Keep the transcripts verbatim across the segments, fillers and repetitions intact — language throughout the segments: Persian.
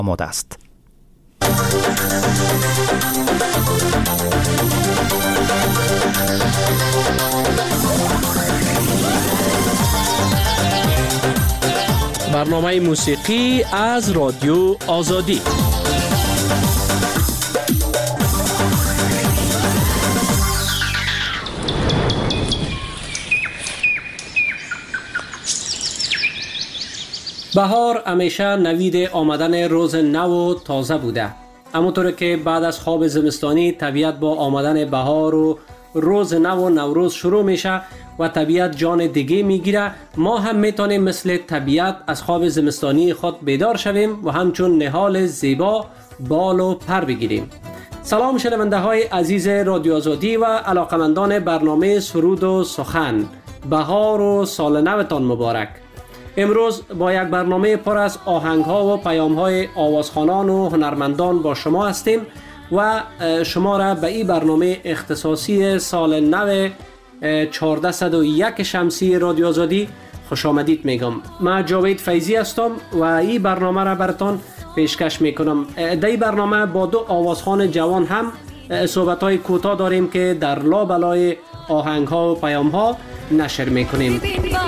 آماده است. برنامه موسیقی از رادیو آزادی. بهار همیشه نوید آمدن روز نو و تازه بوده. همونطور که بعد از خواب زمستانی طبیعت با آمدن بهار و روز نو و نوروز شروع میشه و طبیعت جان دیگه میگیره، ما هم میتونیم مثل طبیعت از خواب زمستانی خود بیدار شویم و همچون نهال زیبا بال و پر بگیریم. سلام شنونده های عزیز رادیو آزادی و علاقمندان برنامه سرود و سخن. بهار و سال نوتان مبارک. امروز با یک برنامه پر از آهنگ ها و پیام های آوازخوانان و هنرمندان با شما هستیم و شما را به این برنامه اختصاصی سال نو چهارصد و یک شمسی رادیو آزادی خوش آمدید میگم. من جاوید فیضی هستم و این برنامه را براتون پیشکش میکنم. در این برنامه با دو آوازخوان جوان هم صحبت های کوتاه داریم که در لابلای آهنگ ها و پیام ها نشر میکنیم.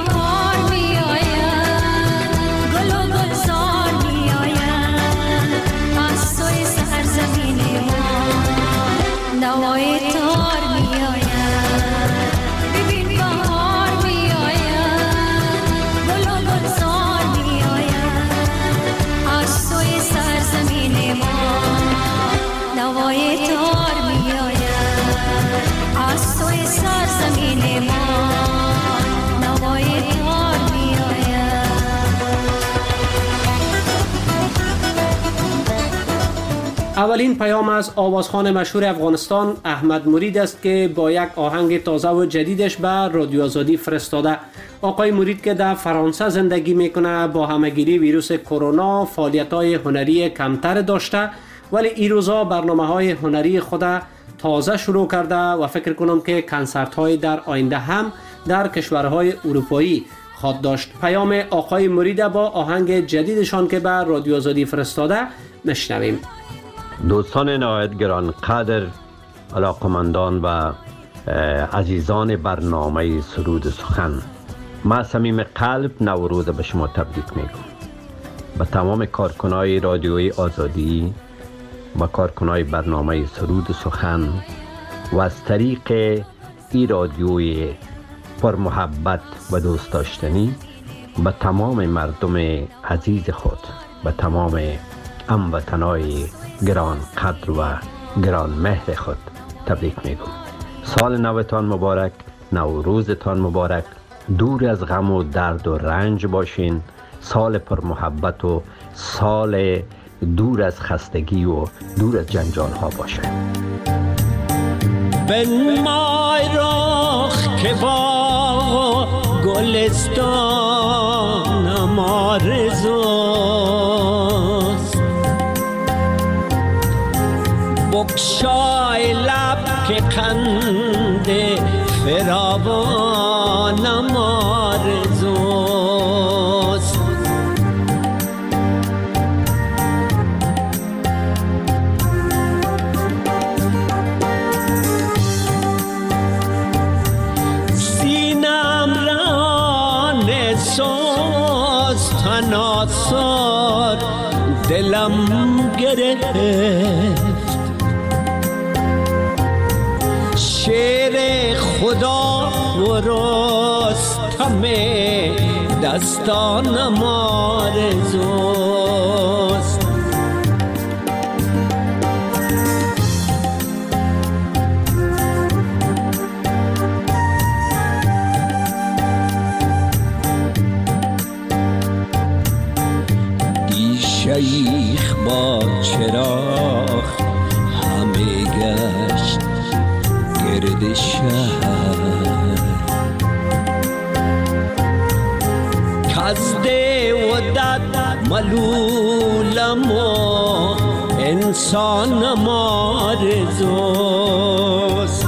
اولین پیام از آوازخوان مشهور افغانستان احمد مرید است که با یک آهنگ تازه و جدیدش به رادیو آزادی فرستاده. آقای مرید که در فرانسه زندگی میکنه با همهگیری ویروس کرونا فعالیت‌های هنری کمتر داشته، ولی این روزا برنامه‌های هنری خود تازه شروع کرده و فکر کنم که کنسرت‌های در آینده هم در کشورهای اروپایی خواهد داشت. پیام آقای مرید با آهنگ جدیدشان که به رادیو آزادی فرستاده نشنویم. دوستان نهایت گرانقدر، علاقمندان و عزیزان برنامه سرود سخن، من صمیم قلب نوروز به شما تبریک میگم. به تمام کارکنای رادیوی آزادی و کارکنای برنامه سرود سخن و از طریق ای رادیوی پر محبت و دوست داشتنی به تمام مردم عزیز خود، به تمام هموطنای گران قدر و گران مهر خود تبریک میگم. سال نوتان مبارک، نوروزتان مبارک، دور از غم و درد و رنج باشین. سال پر محبت و سال دور از خستگی و دور از جنجال ها باشه. بنمای رخ که باغ و گلستانم آرزوست، بگشای لب که قند فراوانم آرزوست. سینم ران سوز تناسار دلم گرفت، شعر خدا و رستم دستانم آرزوست. دی شیخ با چراغ همه گشت گرد شهر، کزده و دد ملولم و انسانم آرزوست.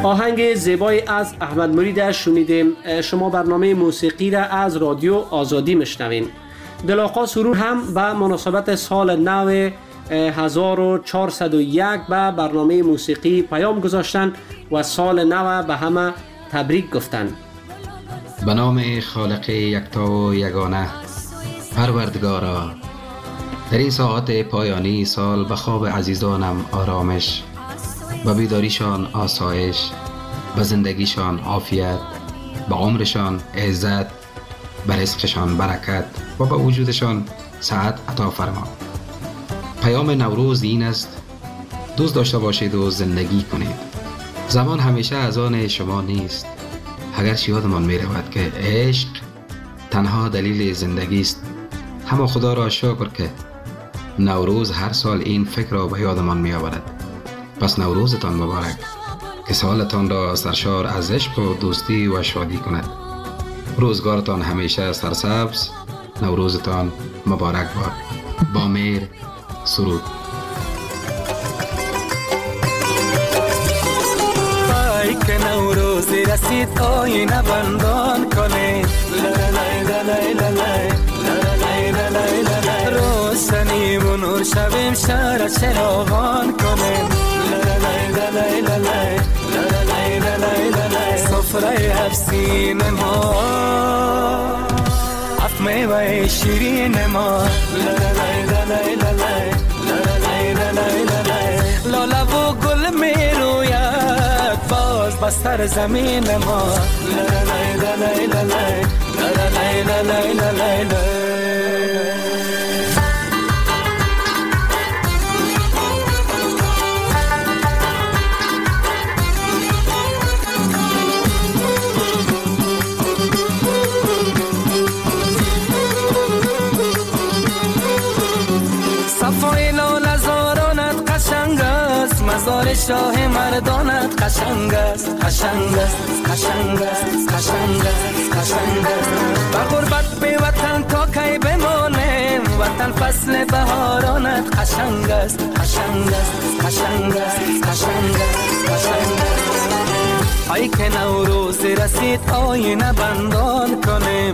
آهنگ زیبای از احمد مرید شنیدیم. شما برنامه موسیقی را از رادیو آزادی میشنوین. دلاقا سرور هم به مناسبت سال نو هزار و چهارصد و یک به برنامه موسیقی پیام گذاشتن و سال نو به همه تبریک گفتن. به نام خالق یکتا و یگانه، پروردگارا، در این ساعت پایانی سال به خواب عزیزانم آرامش، به بیداریشان آسایش، به زندگیشان عافیت، به عمرشان عزت، به رزقشان برکت و به وجودشان سعادت عطا فرما. پیام نوروز این است: دوست داشته باشید و زندگی کنید. زمان همیشه از آن شما نیست، اگر یادمان می رود که عشق تنها دلیل زندگی است. همه خدا را شکر که نوروز هر سال این فکر را به یادمان می آورد. پس نوروزتان مبارک، که سالتان را سرشار از عشق و دوستی و شادی کند. روزگارتان همیشه سرسبز. نوروزتان مبارک باد. با مهر، سرود. ای که نوروز رسید آینه بندان کنه، روشنی و نور شویم شهر چراغان کنه، سفره افسین ما اف میوه شیرین ما، لاله و گل می روید باز بستر زمین ما. مزار شاه مردانت قشنگ است، قشنگ است، قشنگ است، قشنگ است، قشنگ است. به غربت به وطن تا کی بمانیم، وطن فصل بهارانت قشنگ است، قشنگ است، قشنگ است، قشنگ است، قشنگ است. ای که نوروز رسید آینه بندان کنیم،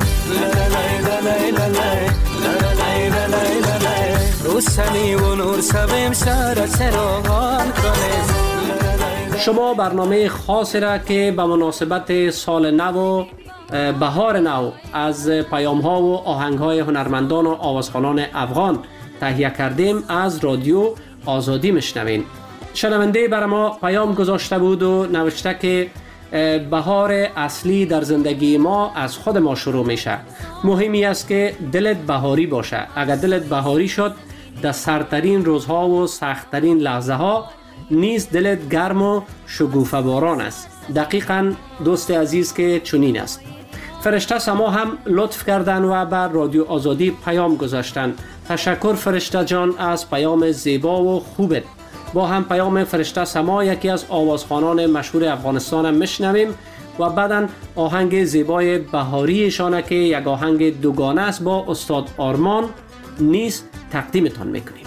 روشنی و نور شویم شهر چراغان کنیم. شما برنامه خاصی را که به مناسبت سال نو بهار نو از پیام ها و آهنگ های هنرمندان و آوازخوانان افغان تهیه کردیم از رادیو آزادی میشنوین. شنونده بر ما پیام گذاشته بود و نوشته که بهار اصلی در زندگی ما از خود ما شروع میشه. مهمی است که دلت بهاری باشه. اگر دلت بهاری شد، در سردترین روزها و سختترین لحظه ها نیز دلت گرم و شگوفه باران است. دقیقاً دوست عزیز که چنین است. فرشته سما هم لطف کردن و بر رادیو آزادی پیام گذاشتن. تشکر فرشته جان از پیام زیبا و خوبت. با هم پیام فرشته سما، یکی از آوازخوانان مشهور افغانستان هم میشنویم و بعداً آهنگ زیبای بهاری شانه که یک آهنگ دوگانه است با استاد آرمان نیز تقدیمتان میکنیم.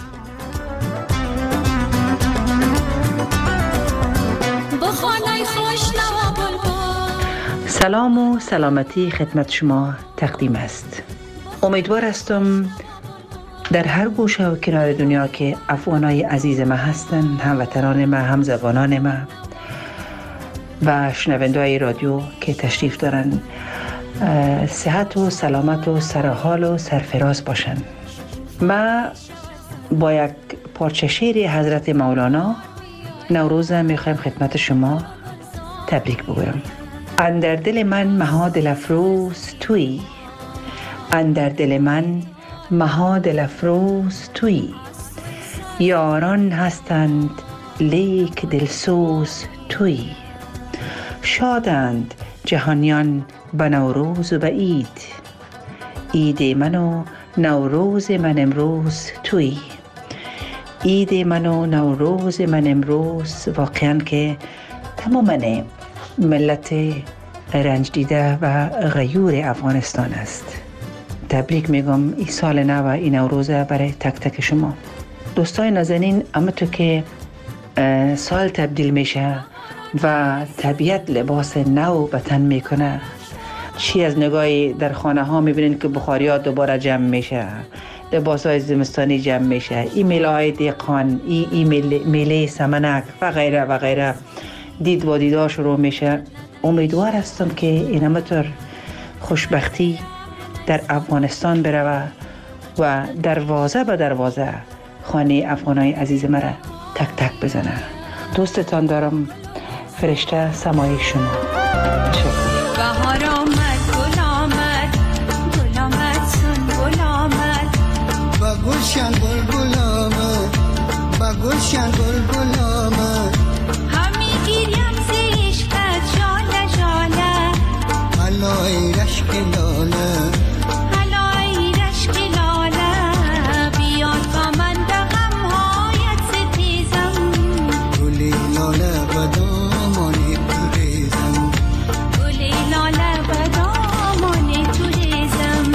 سلام و سلامتی خدمت شما تقدیم است. امیدوار هستم در هر گوشه و کنار دنیا که افغانای عزیز ما هستند، هموطنان ما، همزبانان ما و شنونده‌های رادیو که تشریف دارن، صحت و سلامت و سرحال و سرفراز باشن. ما با یک پارچه شعر حضرت مولانا نوروز میخوایم خدمت شما تبریک بگویم. اندر دل من مها دل افروز تویی، اندر دل من مها دل افروز تویی، یاران هستند لیک دلسوز تویی، شادند جهانیان به نوروز و به عید، عید من و نوروز من امروز تویی، عید من و نوروز من امروز واقعا که تمام ملت رنج دیده و غیور افغانستان است. تبریک میگم این سال نو و این نوروزه برای تک تک شما دوستای نازنین. اما تو که سال تبدیل میشه و طبیعت لباس نو به تن میکنه. چی از نگاهی در خانه ها میبینین که بخاری ها دوباره جمع میشه، لباس های زمستانی جمع میشه، ای میله های دیقان، ای, ای میله, میله سمنک و غیره و غیره دید و دیدار شروع میشه. امیدوار هستم که این همطور خوشبختی در افغانستان بروه و دروازه به دروازه خانه افغانای عزیز مرا تک تک بزنه. دوستتان دارم، فرشته سمای شما. بهار آمد، گل آمد، گل آمد، سنبل آمد، با گلشن گل گل آمد، با گلشن گل گل آمد، همی گیریم ز عشقت ژاله ژاله، علای رشک لاله، علای رشک لاله، بیاد با من به غمهایت ستیزم، گلی لاله و دامانی پریزم، گلی لاله و دامانی توریزم.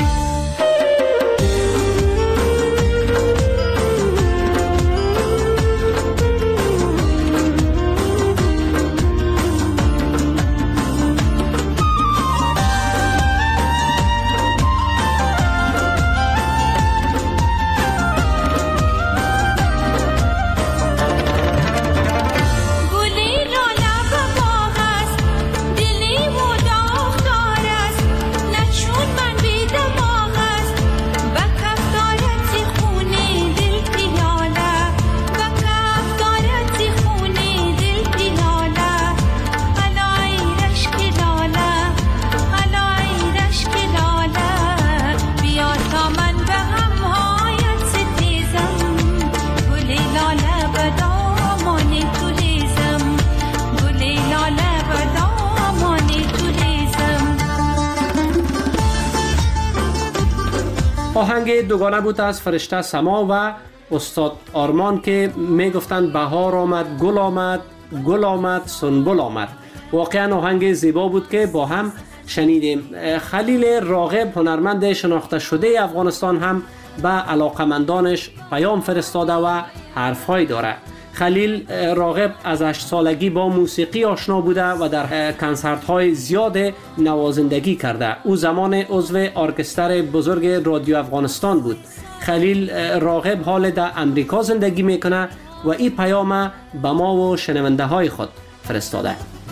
آهنگ دوگانه بود از فرشته سما و استاد آرمان که می گفتند بهار آمد، گل آمد، گل آمد، سنبل آمد. واقعا آهنگ زیبا بود که با هم شنیدیم. خلیل راغب، هنرمند شناخته شده افغانستان، هم به علاقمندانش پیام فرستاده و حرفهای داره. خلیل راغب از هشت سالگی با موسیقی آشنا بوده و در کنسرت های زیاد نوازندگی کرده. او زمان عضو ارکستر بزرگ رادیو افغانستان بود. خلیل راغب حال در امریکا زندگی میکنه و این پیام به ما و شنونده های خود فرستاده.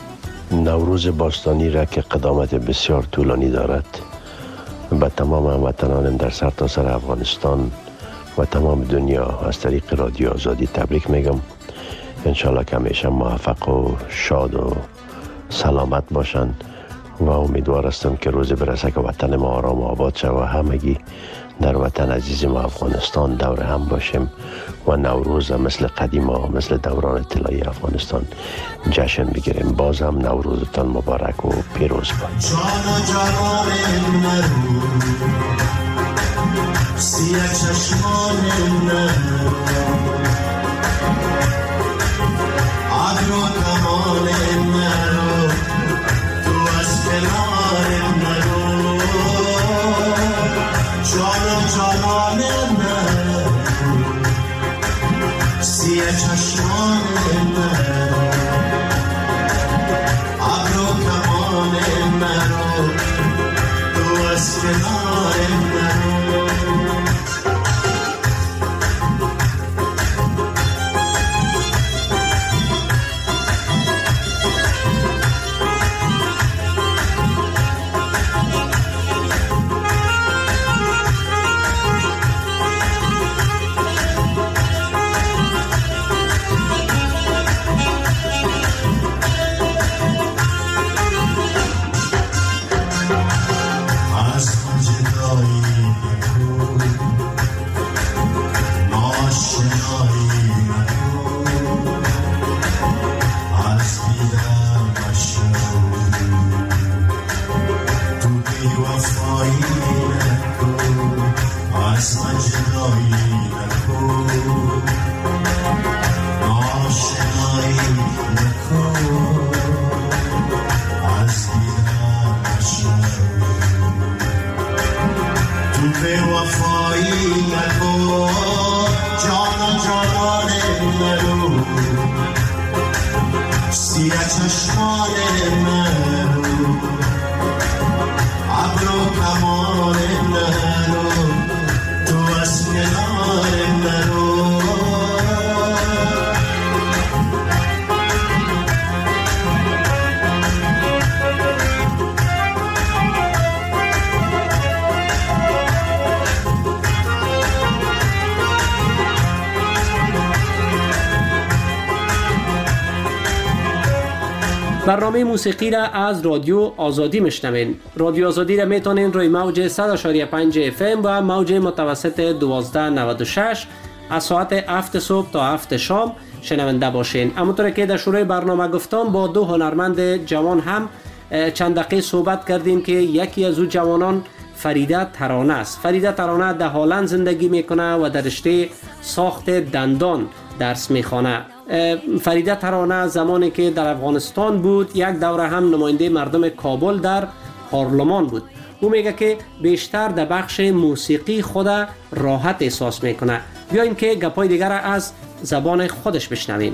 نوروز باستانی را که قدامت بسیار طولانی دارد، به تمام هموطنان در سرتاسر سر افغانستان و تمام دنیا از طریق رادیو آزادی تبریک میگم. انشالله که همیشه موفق و شاد و سلامت باشند و امیدوار هستم که روز برسه که وطن ما آرام و آباد شد و همگی در وطن عزیز ما افغانستان دور هم باشیم و نوروز مثل قدیما، مثل دوران طلایی افغانستان جشن بگیریم. باز هم نوروزتان مبارک و پیروز باد. جان جانان مرو سیه چشمان مرو عبر و کمان مرو تو از کنار مرو جان جانان مرو سیه چشمان مرو عبر و کمان مرو تو از کنار مرو برنامه موسیقی را از رادیو آزادی میشنوین. رادیو آزادی را میتونین روی موج صد و پنج اف ام و موج متوسط دوازده نود و شش از ساعت هفت صبح تا هفت شام شنونده باشین. همونطور که در شروع برنامه گفتم با دو هنرمند جوان هم چند دقیقه صحبت کردیم که یکی از او جوانان فریده ترانه است. فریده ترانه در هلند زندگی میکنه و در رشته ساخت دندان درس میخوانه. فریده ترانه زمانی که در افغانستان بود یک دوره هم نماینده مردم کابل در پارلمان بود. او میگه که بیشتر در بخش موسیقی خود راحت احساس میکنه. بیایم که گپای دیگر از زبان خودش بشنویم.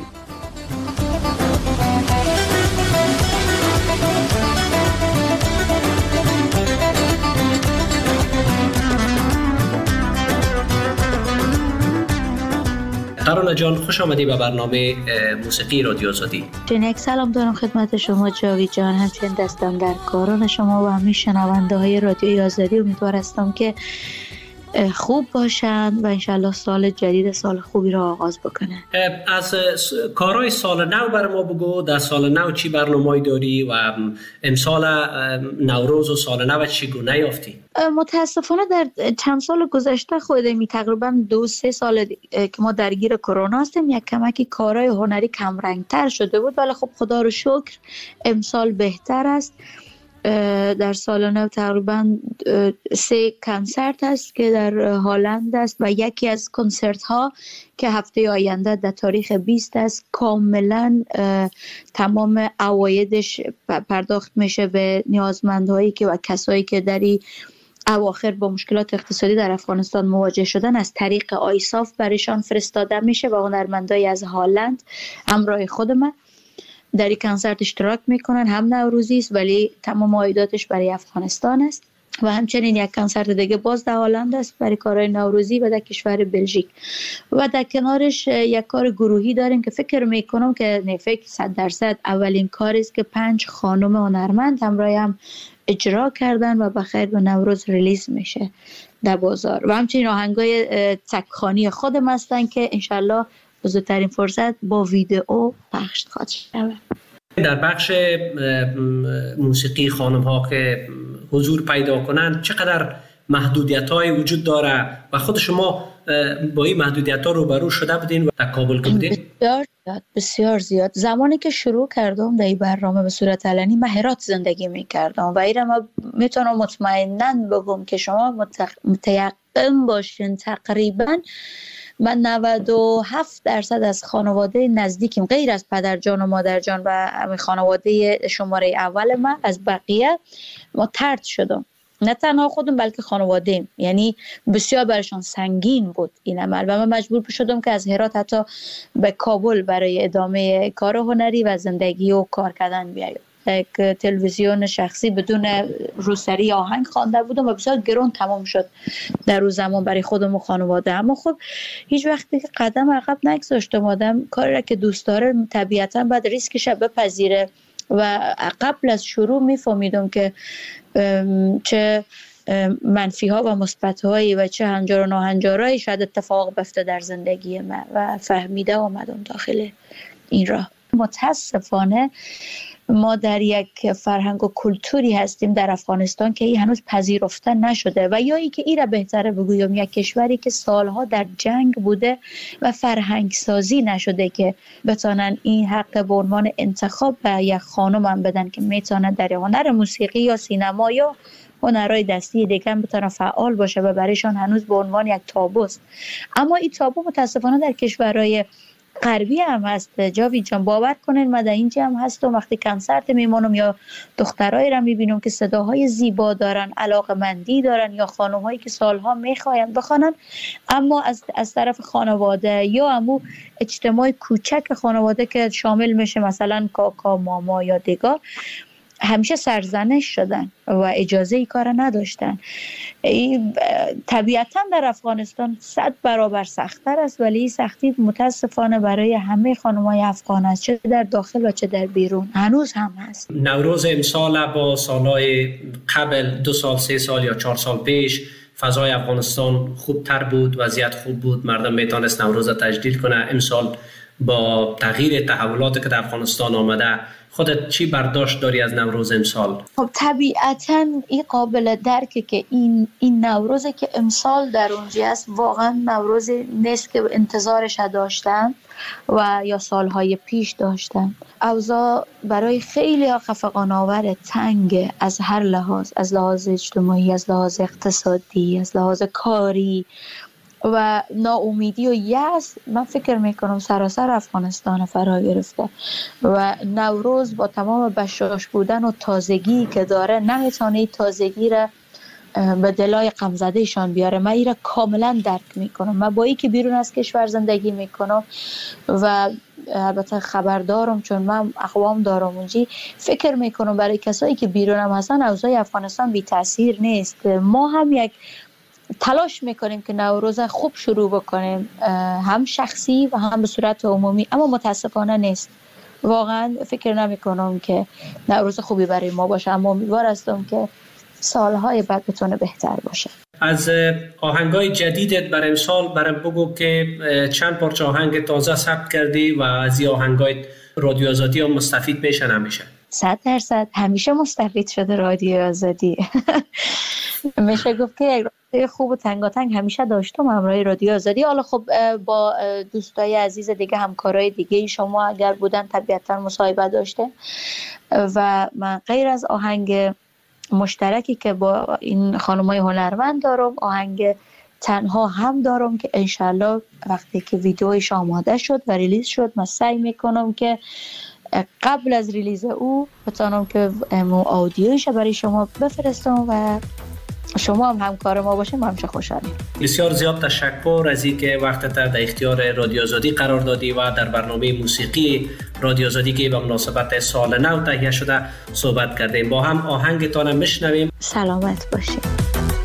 ترانه جان، خوش آمدی به برنامه موسیقی رادیو آزادی. یک سلام دارم خدمت شما جاوید جان، همچنین دستم در کاران شما و همه شنونده های رادیو آزادی. امیدوار هستم که خوب باشند و انشالله سال جدید سال خوبی را آغاز بکنه. از کارهای سال نو بر ما بگو. در سال نو چی برنامه‌ای داری و امسال نوروز و سال نو چگونه یافتی؟ متاسفانه در چند سال گذشته خودمی تقریبا دو سه سال که ما درگیر کرونا هستیم، یک کمکی کارهای هنری کم رنگتر شده بود، ولی خب خدا رو شکر امسال بهتر است. در سال نو تقریبا سه کنسرت است که در هلند است و یکی از کنسرت ها که هفته آینده در تاریخ بیست است کاملا تمام عوایدش پرداخت میشه به نیازمندهایی که و کسایی که در اواخر با مشکلات اقتصادی در افغانستان مواجه شدن از طریق آیساف برایشان فرستاده میشه و هنرمندایی از هلند همراه خود من در این کنسرت اشتراک میکنن. هم نوروزی است ولی تمام عایداتش برای افغانستان است و همچنین یک کنسرت دیگه باز در هلند است برای کارهای نوروزی و در کشور بلژیک و در کنارش یک کار گروهی داریم که فکر میکنم که نفک صد درصد اولین کاری است که پنج خانم هنرمند همراه هم اجرا کردن و بخیر به نوروز ریلیز میشه در بازار و همچنین آهنگای تکخانی خودم هستن که انشالله بزرگترین فرصت با ویدئو پخش خواهد شود. در بخش موسیقی خانم ها که حضور پیدا کنند چقدر محدودیت های وجود داره و خود شما با این محدودیت ها روبرو شده بودین و در کابل که بودین؟ بسیار زیاد بسیار زیاد. زمانی که شروع کردم در این برنامه به صورت علنی من هرات زندگی میکردم و این ما میتونم مطمئناً بگم که شما متیقن باشین تقریباً من نود و هفت درصد از خانواده نزدیکیم غیر از پدرجان و مادرجان و خانواده شماره اول من از بقیه ما طرد شدم. نه تنها خودم بلکه خانواده‌ام، یعنی بسیار برشان سنگین بود این عمل و من مجبور شدم که از هرات حتی به کابل برای ادامه کار هنری و زندگی و کار کردن بیایم. یک تلویزیون شخصی بدون روسری آهنگ خوانده بودم و بسیار گران تمام شد در روز زمان برای خودم و خانواده. اما خب هیچ وقتی که قدم عقب نگذاشتم. آدم کاری را که دوست داره طبیعتا باید ریسکش بپذیره و قبل از شروع میفهمیدم که چه منفی ها و مثبت هایی و چه هنجار و ناهنجارهایی شاید اتفاق بیفته در زندگی من و فهمیده آمدم داخل این راه. متاسفانه ما در یک فرهنگ و کلتوری هستیم در افغانستان که این هنوز پذیرفته نشده و یا ای که این را بهتره بگویم یک کشوری که سالها در جنگ بوده و فرهنگ سازی نشده که بتانن این حق به عنوان انتخاب به یک خانم هم بدن که میتونه در هنر موسیقی یا سینما یا هنرهای دستی دیگه هم بتونه فعال باشه و برایشان هنوز به عنوان یک تابوست. اما این تابو متاسفانه در کشورهای غربی هم هست. جاوید جان باور کنین من در اینجا هم هستم وقتی کنسرت میمونم یا دخترایی را میبینم که صداهای زیبا دارن، علاقمندی دارن یا خانم‌هایی که سالها میخواین بخوانن اما از از طرف خانواده یا همو اجتماع کوچک خانواده که شامل میشه مثلا کاکا، ماما یا دیگه همیشه سرزنش شدن و اجازه ای کار نداشتن. طبیعتا در افغانستان صد برابر سخت‌تر است ولی این سختی متاسفانه برای همه خانم‌های افغان است، چه در داخل و چه در بیرون هنوز هم هست. نوروز امسال با سالهای قبل دو سال سه سال یا چهار سال پیش فضای افغانستان خوبتر بود، وضعیت خوب بود، مردم میتونست نوروز تجلیل کنه. امسال با تغییر تحولاتی که در افغانستان آمده خودت چی برداشت داری از نوروز امسال؟ خب طبیعتاً این قابل درکه که این این نوروزی که امسال در اونجا است واقعا نوروزی نیست که انتظارش داشتن و یا سالهای پیش داشتن. اوضاع برای خیلی خفقان آور، تنگ از هر لحاظ، از لحاظ اجتماعی، از لحاظ اقتصادی، از لحاظ کاری و ناامیدی و یأس. من فکر میکنم سراسر افغانستان فرا گرفته و نوروز با تمام بشاش بودن و تازگی که داره نمیتونه تازگی را به دلای غمزدهشان بیاره. من این را کاملا درک میکنم. من با ای که بیرون از کشور زندگی میکنم و البته خبردارم چون من اقوام دارم اونجی، فکر میکنم برای کسایی که بیرون هم هستن اوضاع افغانستان بی تاثیر نیست. ما هم یک تلاش میکنیم که نوروز خوب شروع بکنیم، هم شخصی و هم به صورت عمومی، اما متاسفانه نیست. واقعا فکر نمی کنم که نوروز خوبی برای ما باشه، اما امیدوار هستم که سالهای بعد بتونه بهتر باشه. از آهنگای جدیدت برای امسال برام بگو که چند پارچه آهنگ تازه ثبت کردی و از این آهنگای رادیو آزادی هم مستفید میشن همیشه؟ صد درصد همیشه مستفید شده رادیو آزادی. میشه گفت که یک رابطه خوب و تنگاتنگ همیشه داشتم همراه رادیو آزادی. حالا خب با دوستای عزیز دیگه، همکارای دیگه شما اگر بودن طبیعتا مصاحبه داشته و من غیر از آهنگ مشترکی که با این خانمای هنرمند دارم، آهنگ تنها هم دارم که انشالله وقتی که ویدیویش آماده شد و ریلیز شد من سعی میکنم که قبل از ریلیز او بتونم که آدیوش برای شما بفرستم و شما هم همکار ما باشیم. ما همیشه خوشحالیم. بسیار زیاد تشکر از اینکه وقتت در اختیار رادیو آزادی قرار دادی و در برنامه موسیقی رادیو آزادی که به مناسبت سال نو تهیه شده صحبت کردیم. با هم آهنگتان میشنویم. سلامت باشید.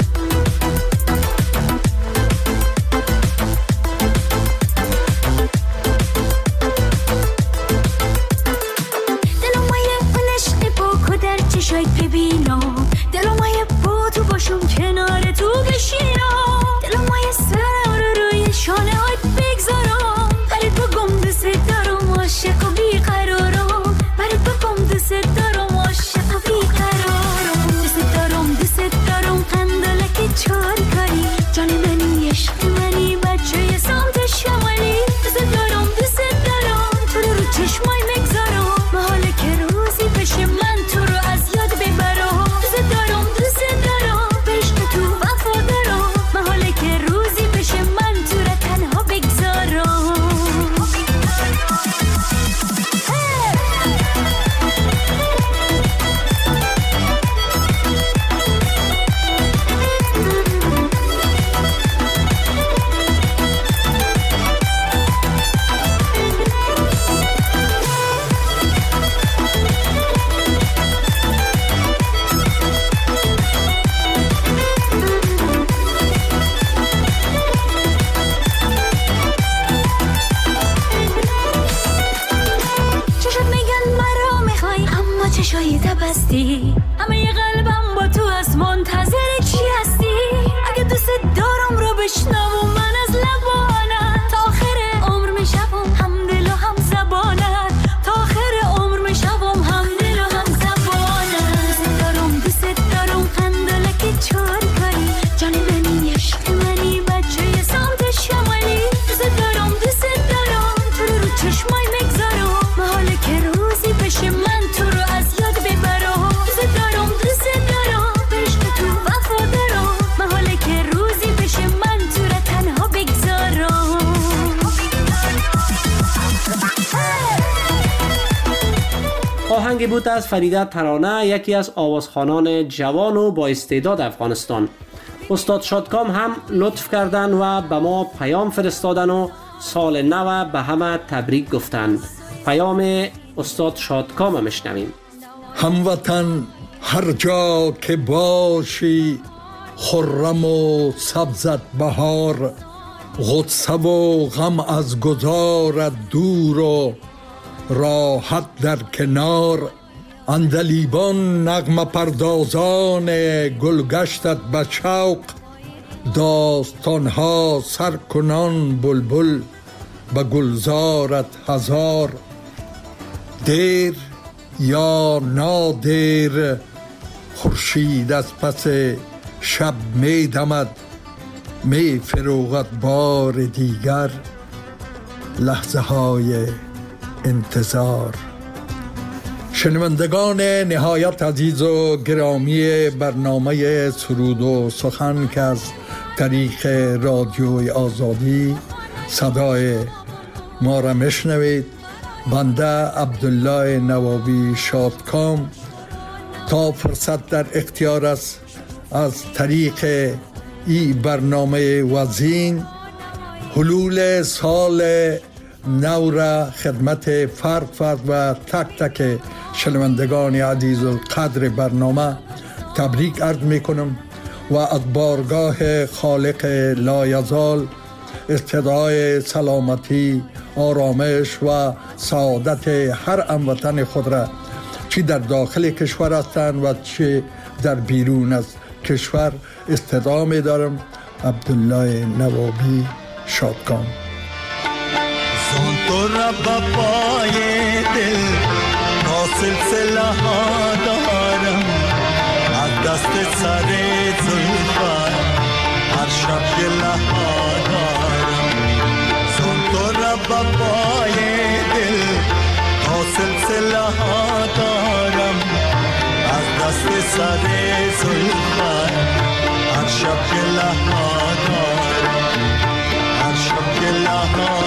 همه قلبم با تو از منتظر چی هستی؟ اگه دوست دارم رو بشنوم من از لبانت تا آخر عمر میشوم هم دل و هم زبانت، تا آخر عمر میشوم هم دل و هم زبانت. دوست دارم دوست دارم قندلک چار کاری، جان منی عشق منی بچه سمت شمالی. دوست دارم دوست دارم تو رو چشمای میگذارم، محاله که روزی بشه من تو رو از یاد ببرم. آهنگی بود از فریده ترانه، یکی از آوازخوانان جوان و با استعداد افغانستان. استاد شادکام هم لطف کردن و به ما پیام فرستادن و سال نو به همه تبریک گفتن. پیام استاد شادکام میشنویم. هموطن هر جا که باشی خرم و سبزت بهار، غصه و غم از گذارت دور و راحت در کنار. اندلیبان نغمه پردازان گلگشتت به شوق، داستانها سر کنان بلبل به گلزارت هزار. دیر یا نادیر خورشید از پس شب می دمد، می فروغد بار دیگر لحظه های انتظار. شنوندگان نهایت عزیز و گرامی برنامه سرود و سخن که از طریق رادیوی آزادی صدای ما را میشنوید، بنده عبدالله نوابی شادکام تا فرصت در اختیار است از طریق این برنامه وزین حلول سال نو را خدمت فرد فرد و تک تک شنوندگان عزیز و قدر برنامه تبریک عرض می کنم و از بارگاه خالق لایزال استدعای سلامتی، آرامش و سعادت هر هموطن خود را چی در داخل کشور هستند و چی در بیرون از کشور استدعا می دارم. عبدالله نوابی شادکام. زون تو را بپای دل تا سلسله ها دارم، از دست سر زلفت هر شب گله ها دارم. زون تو را بپای دل تا سلسله ها دارم، از دست سر زلفت هر شب گله ها دارم، هر شب گله ها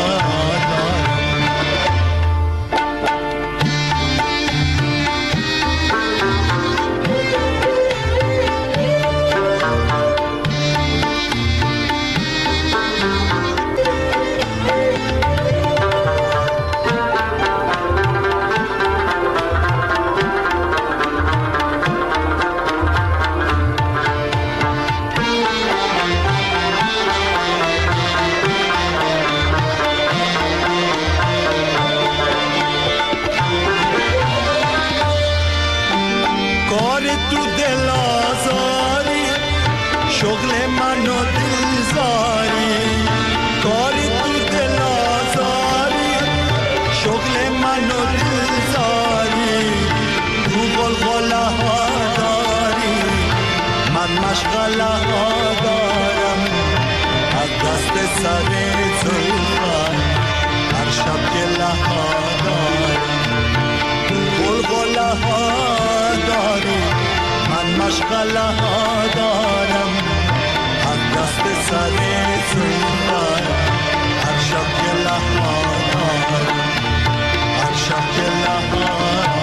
مشغله ها دارم، از دست سر زلفت هر شب گله ها دارم. غلغله ها داری، من مشغله ها دارم، از دست سر زلفت هر شب گله ها دارم، هر شب گله ها دارم.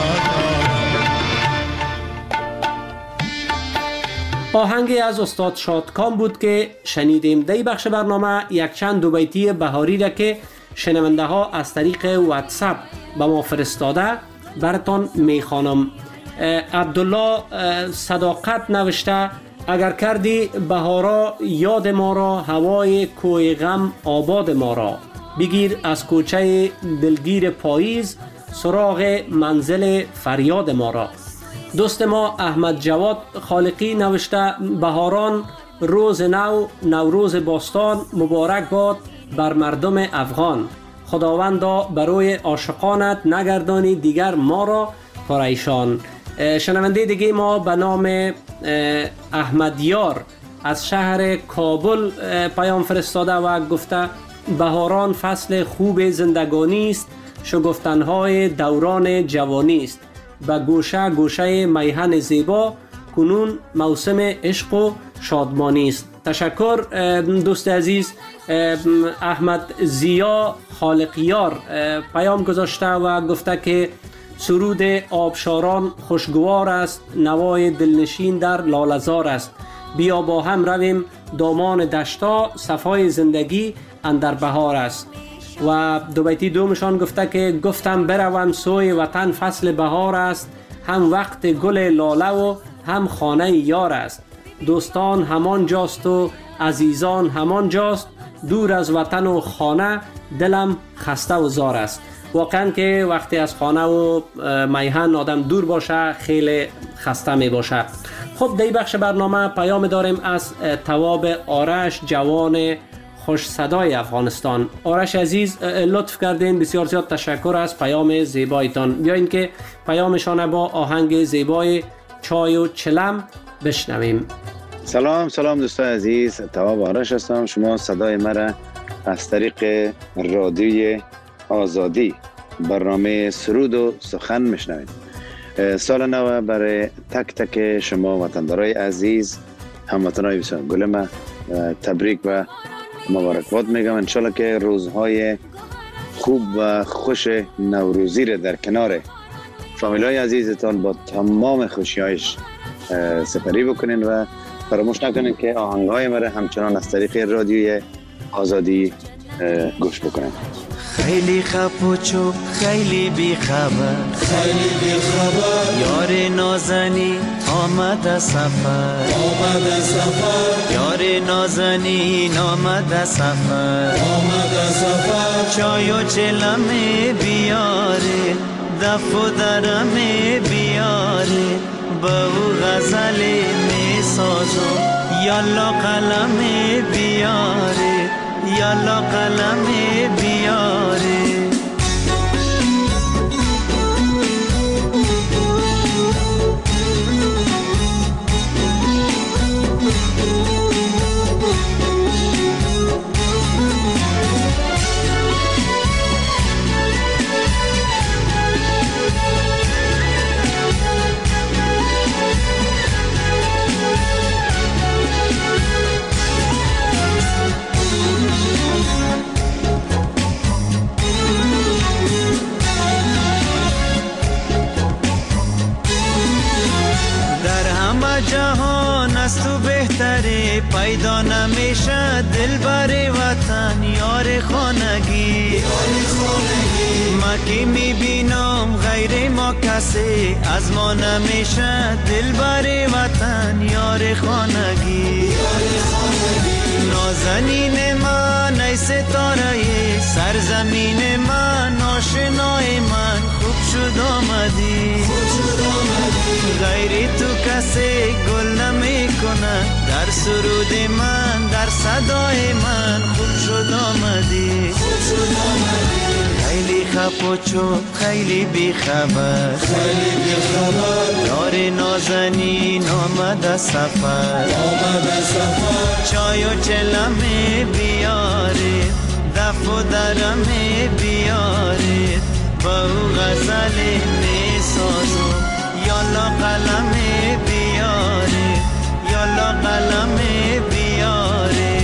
آهنگی از استاد شادکام بود که شنیدیم. در بخش برنامه یک چند دو بیتی بهاری را که شنونده ها از طریق واتساپ به ما فرستاده براتون میخوانم. عبدالله صداقت نوشته: اگر کردی بهارا یاد ما را، هوای کوی غم آباد ما را. بگیر از کوچه دلگیر پاییز، سراغ منزل فریاد ما را. دوست ما احمد جواد خالقی نوشته: بهاران روز نو، نوروز باستان، مبارک باد بر مردم افغان. خداوندا برای عاشقانت نگردانی دیگر ما را پریشان. شنونده دیگه ما به نام احمد یار از شهر کابل پیام فرستاده و گفته: بهاران فصل خوب زندگانی است، شگفتنهای دوران جوانی است. به گوشه گوشه میهن زیبا، کنون موسم عشق و شادمانی است. تشکر دوست عزیز. احمد زیا خالقیار پیام گذاشته و گفته که سرود آبشاران خوشگوار است، نوای دلنشین در لاله‌زار است. بیا با هم رویم دامان دشتا، صفای زندگی اندر بهار است. و دو بیتی دومشان گفته که گفتم بروم سوی وطن، فصل بهار است، هم وقت گل لاله و هم خانه یار است. دوستان همان جاست و عزیزان همان جاست، دور از وطن و خانه دلم خسته و زار است. واقعا که وقتی از خانه و میهن آدم دور باشه خیلی خسته می باشه. خب در این بخش برنامه پیام داریم از تواب آرش، جوان خوش صدای افغانستان. آرش عزیز لطف کردین، بسیار زیاد تشکر از پیام زیبایتان. بیاین که پیامشان با آهنگ زیبای چای و چلم بشنویم. سلام سلام دوستان عزیز، تواب آرش هستم. شما صدای مرا از طریق رادیوی آزادی برنامه سرود و سخن میشنوید. سال نو برای تک تک شما وطندارای عزیز، هموطنای بسیار گلم تبریک و مبارکباد میگم. انشالله که روزهای خوب و خوش نوروزی را در کنار فامیلای عزیزتان با تمام خوشی‌هایش سپری بکنین و فراموش نکنین که آهنگ‌های مرا همچنان از طریق رادیوی آزادی گوش بکنین. خیلی خپوچو خیلی بی خبر، خیلی بی خبر، یار نازنی آمد سفر، آمد سفر، یار نازنین آمد سفر، آمد سفر. چای و چلمه بیاره، دف و درمه بیاره، با او غزل می سازم، یالا قلمه بیاره، یالا قلمه بیاره. جهان از تو بهتره، پیدا نمیشه دل بر وطن یار خانگی. ما که میبینم غیر ما کسی، از ما نمیشه دل بر وطن یار خانگی. نازنین من ای ستاره سرزمین من، آشنای من خوب شد آمدی. غیری تو کسی گل نمی کنه، در سرود من در صدای من خوب شد آمدی. خیلی خپوچو خیلی بی خبر، خیلی بی خبر، یار نازنین آمد سفر، آمد سفر. چای و چلمه بیاره، دف و درمه بیاره، با او غزل می سازم، یالا قلمه بیاره، یالا قلمه بیاره.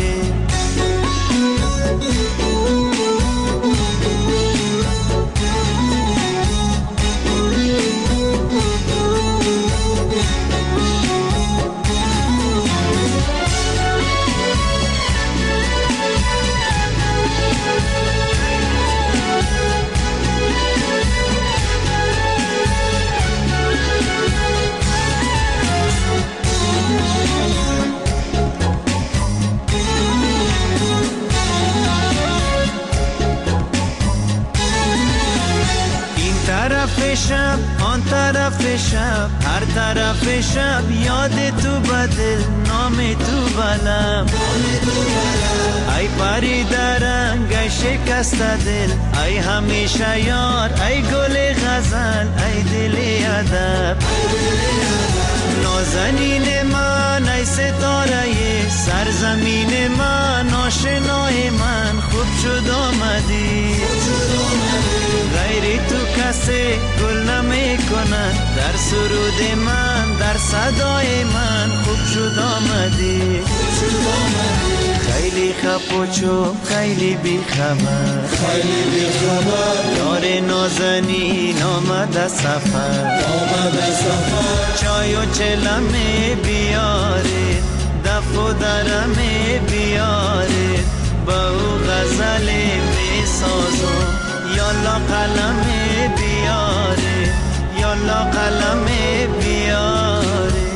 شب آن طرف شب، هر طرف شب یاد تو بدل، نام تو بلم. ای پری درنگ ای شکست دل، ای همیشه یار، ای گل غزل، ای دل ادب. نازنین من ای ستاره سرزمین من، آشنای من خوب شد آمدی. غیری تو کسی گل نمی کنه، در سرود من در صدای من خوب شد آمدی. خیلی خپوچو خیلی بی خبر، خیلی بی خبر، یار نازنین آمد سفر، آمد سفر. چای و چلمه بیاره، دف و درمه بیاره، با او غزل می سازم، یالا قلمه بیاره، یالا قلمه بیاره.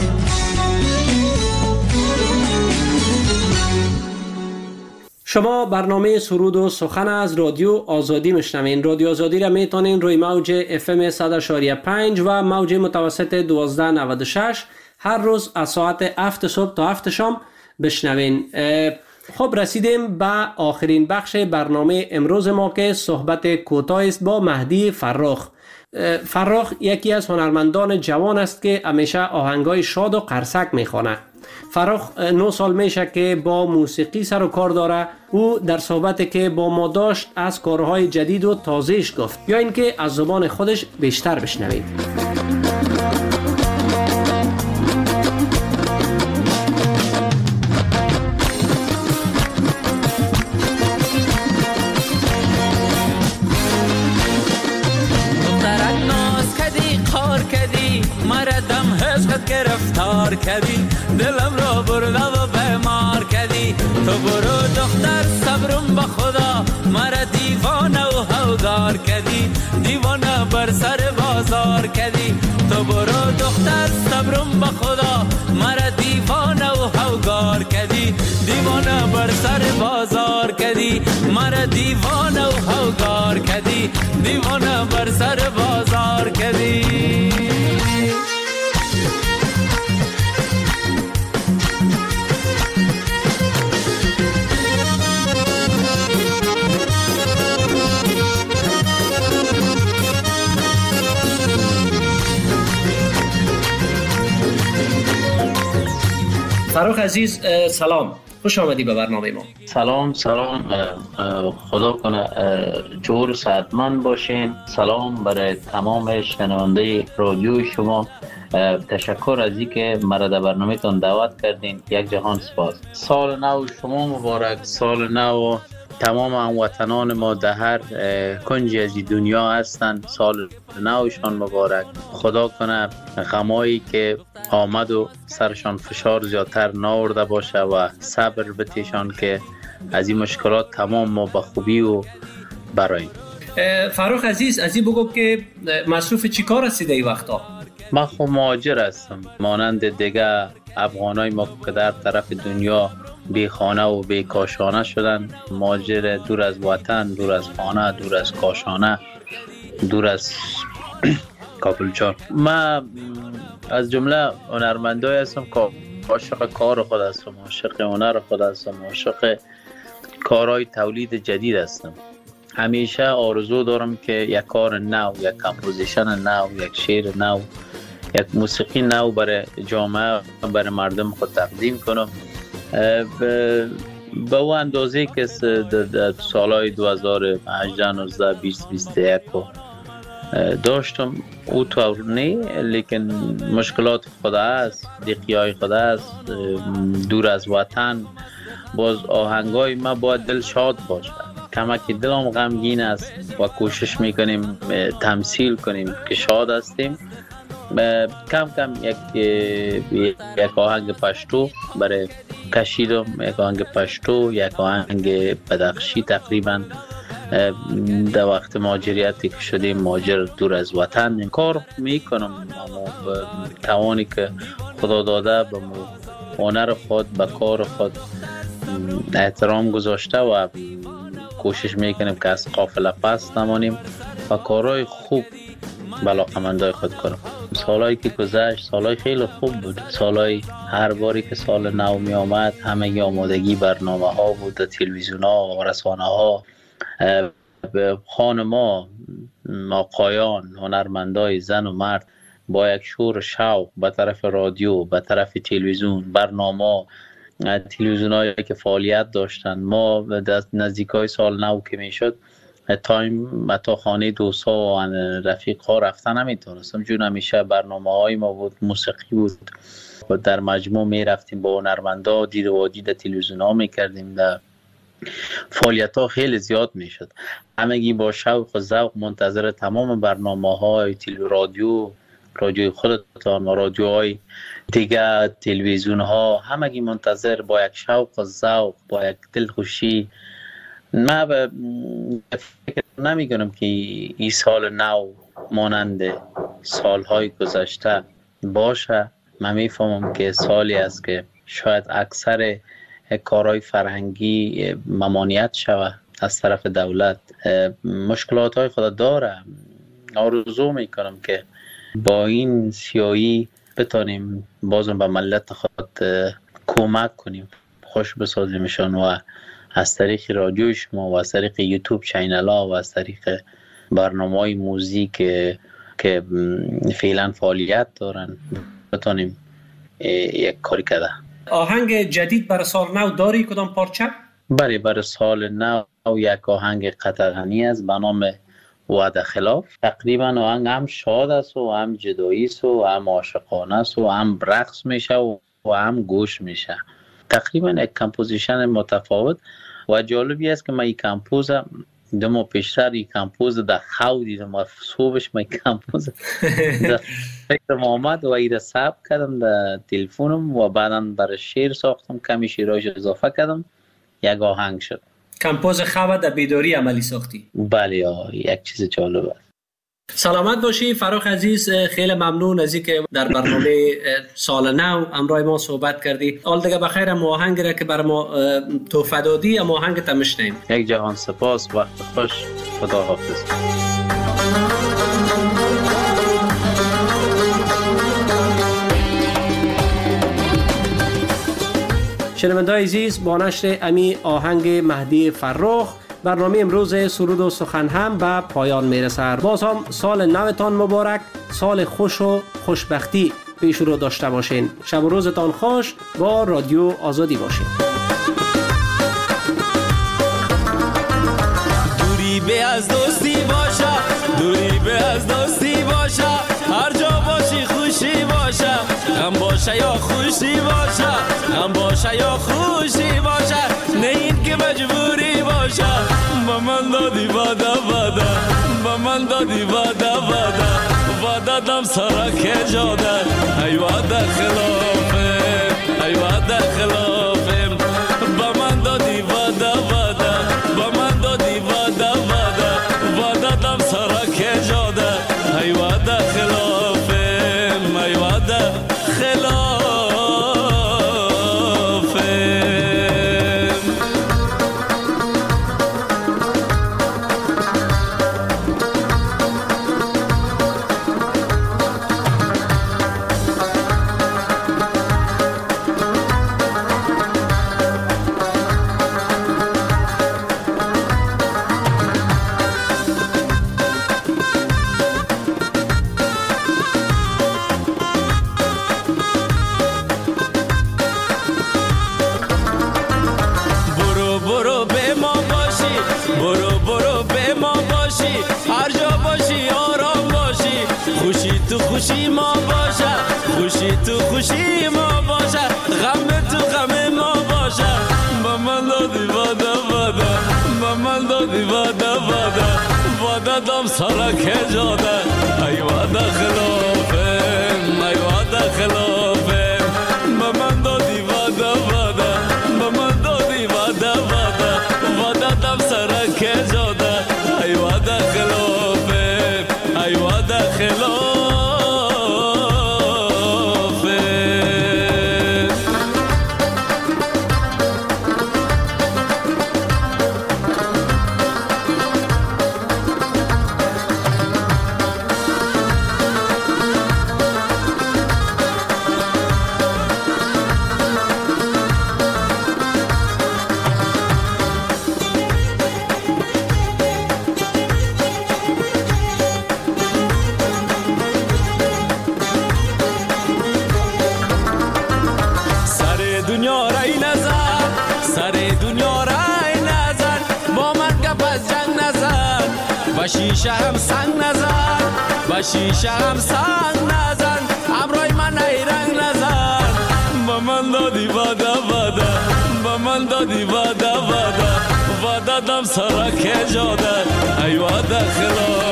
شما برنامه سرود و سخن از رادیو آزادی میشنوین. رادیو آزادی را میتونین روی موج اف ام صد و پنج و موج متوسط دوازده نود و شش هر روز از ساعت هفت صبح تا هفت شام بشنوین. خب رسیدیم به آخرین بخش برنامه امروز ما که صحبت کوتاه است با مهدی فراخ. فراخ یکی از هنرمندان جوان است که همیشه آهنگای شاد و قرصک میخوانه. فراخ نه سال میشه که با موسیقی سر و کار داره. او در صحبتی که با ما داشت از کارهای جدید و تازهش گفت، یا اینکه از زبان خودش بیشتر بشنوید. گرفتار کردی دلم را برده و بیمار کردی. تو برو دختر صبرم به خدا، مرا دیوانه و هوگار کردی، دیوانه بر سر بازار کردی. تو برو دختر صبرم به خدا، مرا دیوانه و هوگار کردی، دیوانه بر سر بازار کردی. مرا دیوانه و هوگار کردی، دیوانه بر سر بازار کردی. فراخ عزیز سلام، خوش آمدی به برنامه ما. سلام سلام، خدا کنه جور صحتمند باشین. سلام برای تمام شنونده رادیو شما. تشکر از اینکه مرا در برنامه تان دعوت کردین. یک جهان سپاس. سال نو شما مبارک. سال نو تمام هموطنان ما در هر کنجی از دنیا هستند. سال نوشان مبارک. خدا کنه غمایی که آمد و سرشان فشار زیادتر نآورده باشه و صبر بتیشان که از این مشکلات تمام ما به خوبی و براییم. فراخ عزیز از این بگو که مصروف چی کار هستی در این وقتا؟ من خب مهاجر هستم، مانند دیگه افغانای ما که در طرف دنیا بی خانه و بی کاشانه شدن. مهاجر دور از وطن، دور از خانه، دور از کاشانه، دور از کابل جان. من از جمله هنرمندای هستم که عاشق کار خود هستم، عاشق هنر خود هستم، عاشق کارهای تولید جدید هستم. همیشه آرزو دارم که یک کار نو، یک کمپوزیشن نو، یک شعر نو، یک موسیقی نو برای جامعه، برای مردم خود تقدیم کنم. به او اندازه که در سالهای دو هزار و هجده، نوزده، بیست، بیست و یک داشتم او طور نی، لیکن مشکلات خود است، دیقی های خود است، دور از وطن. باز آهنگای ما باید دل شاد باشه. کمکی دلم غمگین است و کوشش میکنیم تمثیل کنیم که شاد هستیم. کم کم یک یک آهنگ پشتو برای کشیدم، یک آهنگ پشتو، یک آهنگ بدخشی. تقریبا در وقت مهاجریتی که شدیم، مهاجر دور از وطن، این کار میکنم. اما توانی که خدا داده به هنر خود، به کار خود احترام گذاشته و کوشش میکنیم که از قافله پس نمانیم و کارهای خوب علاقه‌مندای خود کنم. سالهایی که گذشت سالهای خیلی خوب بود. سالهای هر باری که سال نو می آمد همه آمادگی برنامه ها بود، تلویزیون ها و رسانه ها. خانما، آقایان، هنرمندای زن و مرد با یک شور شوق به طرف رادیو، به طرف تلویزیون، برنامه تلویزیون هایی که فعالیت داشتن. ما نزدیک های سال نو که می شد تایم تا خانه دوستا و رفیق ها رفتن نمیتونستم، چون همیشه برنامه های ما بود، موسیقی بود و در مجموع می رفتیم با هنرمندا دید و دید تلویزیون ها می کردیم. در فعالیت ها خیلی زیاد می شد. همگی با شوق و ذوق منتظر تمام برنامه های تلویزیون، رادیو، رادیوی خودتان و رادیوهای دیگه، تلویزیون ها، همگی منتظر با یک شوق و ذوق، با یک دلخوشی. من فکر نمی کنم که این سال نو مانند سالهای گذشته باشه. من می فهمم که سالی است که شاید اکثر کارهای فرهنگی ممانعت شود از طرف دولت. مشکلات های خود داره. آرزو می کنم که با این سیایی بتانیم بازم به ملت خود کمک کنیم. خوش بسازیمشان و از طریق رادیو شما و از طریق یوتیوب چینل ها و از طریق برنامه‌های موزیک که فعلا فعالیت دارن بتونیم یک کاری کرده. آهنگ جدید برای سال نو داری کدام پارچه؟ بله، برای سال نو یک آهنگ قطعی است به نام وعده خلاف. تقریبا آهنگ هم شاد است و هم جدایی است و هم عاشقانه است و هم رقص میشه و هم گوش میشه. تقریبا یک کمپوزیشن متفاوت و جالبی است که من این کمپوز دو ماه پیشتر این کمپوز در خو دیدم و صبحش من کمپوز در فکرم آمد و این ثبت کردم در تلفنم و بعدا برای شعر ساختم، کمی شعرهاش اضافه کردم، یک آهنگ شد. کمپوز خو در بیداری عملی ساختی؟ بله یا یک چیز جالب است. سلامت باشی فراخ عزیز، خیلی ممنون از اینکه در برنامه سال نو همراه ما صحبت کردی. حال دیگه بخیر ما آهنگ را که بر ما تحفه دادی اما آهنگ تا میشنیم. یک جهان سپاس، وقت خوش، خدا حافظ. شنونده‌های عزیز، با نشر امی آهنگ مهدی فرخ برنامه امروز سرود و سخن هم به پایان میرسد. باز هم سال نوتان مبارک، سال خوش و خوشبختی پیش رو داشته باشین. شب و روزتان خوش، با رادیو آزادی باشین. دوری به از دوستی باشه، دوری به از دوستی باشه، هر جا باشی خوشی باشه، غم باشه یا خوشی باشه، غم باشه یا خوشی باشه، نه این که مجبوری باشه. با من دادی واده واده، با من دادی واده واده، واده دم سرک جاده، ای واده خلافه، ای واده خلافه. با من دادی واده واده، با من دادی واده واده، واده دم سرک جاده، ای واده خلافه، ای واده خلافه. خوشی ما باشه، خوشی تو خوشی ما باشه، غم تو غم ما باشه. با من دادی واده واده، با من دادی واده واده، واده دم سرک جاده، ای واده خلافه، ای واده خلافه. با من دادی واده واده، با من دادی واده واده، واده دم سرک جاده، ای واده خلافه، ای واده خلافه. شیشه هم سنگ نزن، با شیشه هم سنگ نزن، امروی من ایرنگ نزن. با من دادی واده واده، با من دادی واده واده، واده دم سرک جاده، ای واده خلاف.